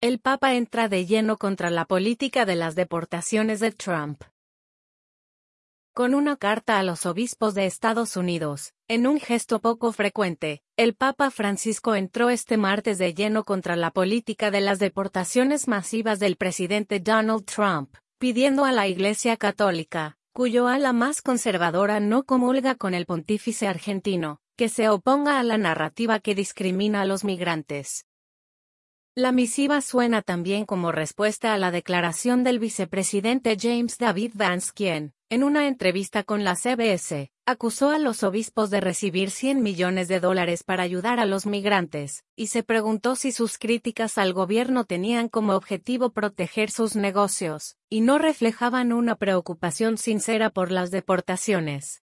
El Papa entra de lleno contra la política de las deportaciones de Trump. Con una carta a los obispos de Estados Unidos, en un gesto poco frecuente, el Papa Francisco entró este martes de lleno contra la política de las deportaciones masivas del presidente Donald Trump, pidiendo a la Iglesia Católica, cuyo ala más conservadora no comulga con el pontífice argentino, que se oponga a la narrativa que discrimina a los migrantes. La misiva suena también como respuesta a la declaración del vicepresidente James David Vance, quien, en una entrevista con la CBS, acusó a los obispos de recibir $100 millones para ayudar a los migrantes, y se preguntó si sus críticas al gobierno tenían como objetivo proteger sus negocios, y no reflejaban una preocupación sincera por las deportaciones.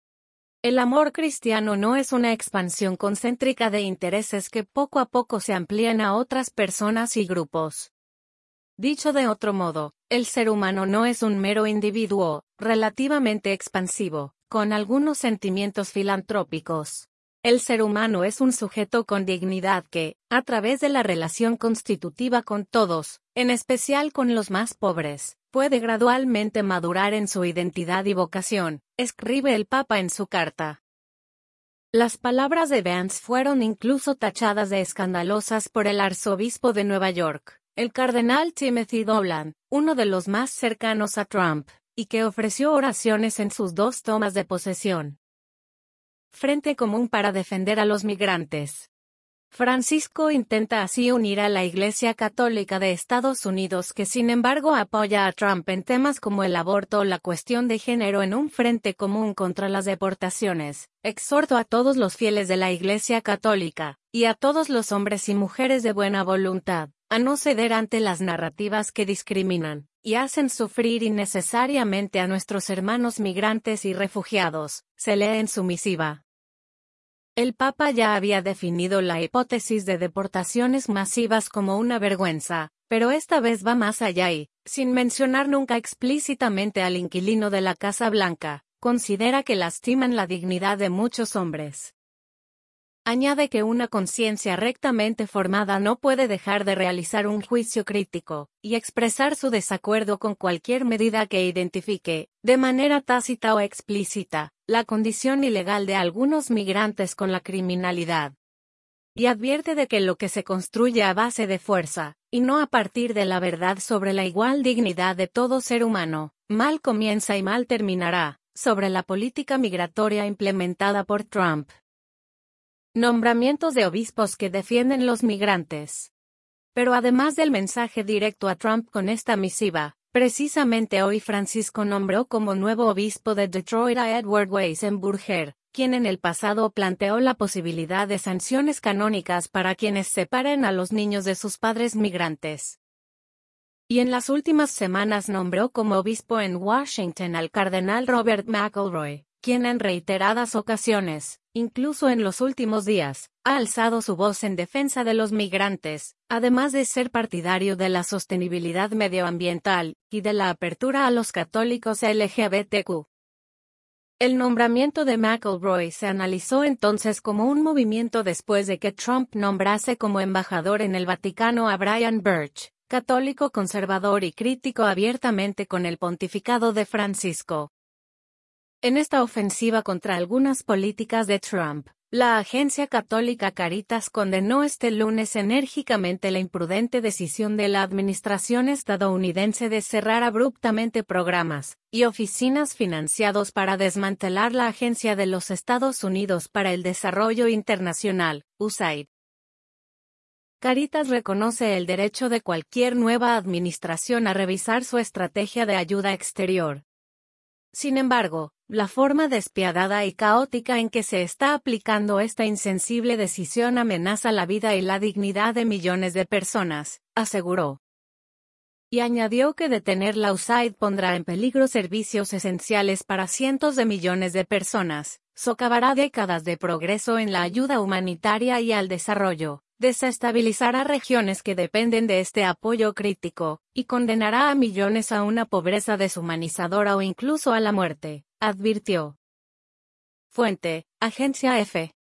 El amor cristiano no es una expansión concéntrica de intereses que poco a poco se amplían a otras personas y grupos. Dicho de otro modo, el ser humano no es un mero individuo, relativamente expansivo, con algunos sentimientos filantrópicos. El ser humano es un sujeto con dignidad que, a través de la relación constitutiva con todos, en especial con los más pobres, puede gradualmente madurar en su identidad y vocación, escribe el Papa en su carta. Las palabras de Vance fueron incluso tachadas de escandalosas por el arzobispo de Nueva York, el cardenal Timothy Dolan, uno de los más cercanos a Trump, y que ofreció oraciones en sus 2 tomas de posesión. Frente común para defender a los migrantes. Francisco intenta así unir a la Iglesia Católica de Estados Unidos, que sin embargo apoya a Trump en temas como el aborto o la cuestión de género, en un frente común contra las deportaciones. Exhorto a todos los fieles de la Iglesia Católica, y a todos los hombres y mujeres de buena voluntad, a no ceder ante las narrativas que discriminan, y hacen sufrir innecesariamente a nuestros hermanos migrantes y refugiados, se lee en su misiva. El Papa ya había definido la hipótesis de deportaciones masivas como una vergüenza, pero esta vez va más allá y, sin mencionar nunca explícitamente al inquilino de la Casa Blanca, considera que lastiman la dignidad de muchos hombres. Añade que una conciencia rectamente formada no puede dejar de realizar un juicio crítico, y expresar su desacuerdo con cualquier medida que identifique, de manera tácita o explícita, la condición ilegal de algunos migrantes con la criminalidad. Y advierte de que lo que se construye a base de fuerza, y no a partir de la verdad sobre la igual dignidad de todo ser humano, mal comienza y mal terminará, sobre la política migratoria implementada por Trump. Nombramientos de obispos que defienden los migrantes. Pero además del mensaje directo a Trump con esta misiva, precisamente hoy Francisco nombró como nuevo obispo de Detroit a Edward Weisenburger, quien en el pasado planteó la posibilidad de sanciones canónicas para quienes separen a los niños de sus padres migrantes. Y en las últimas semanas nombró como obispo en Washington al cardenal Robert McElroy, quien en reiteradas ocasiones, incluso en los últimos días, ha alzado su voz en defensa de los migrantes, además de ser partidario de la sostenibilidad medioambiental y de la apertura a los católicos LGBTQ. El nombramiento de McElroy se analizó entonces como un movimiento después de que Trump nombrase como embajador en el Vaticano a Brian Birch, católico conservador y crítico abiertamente con el pontificado de Francisco. En esta ofensiva contra algunas políticas de Trump, la agencia católica Caritas condenó este lunes enérgicamente la imprudente decisión de la administración estadounidense de cerrar abruptamente programas y oficinas financiados para desmantelar la Agencia de los Estados Unidos para el Desarrollo Internacional, USAID. Caritas reconoce el derecho de cualquier nueva administración a revisar su estrategia de ayuda exterior. Sin embargo, la forma despiadada y caótica en que se está aplicando esta insensible decisión amenaza la vida y la dignidad de millones de personas, aseguró. Y añadió que detener la USAID pondrá en peligro servicios esenciales para cientos de millones de personas, socavará décadas de progreso en la ayuda humanitaria y al desarrollo, desestabilizará regiones que dependen de este apoyo crítico, y condenará a millones a una pobreza deshumanizadora o incluso a la muerte, advirtió. Fuente: Agencia EFE.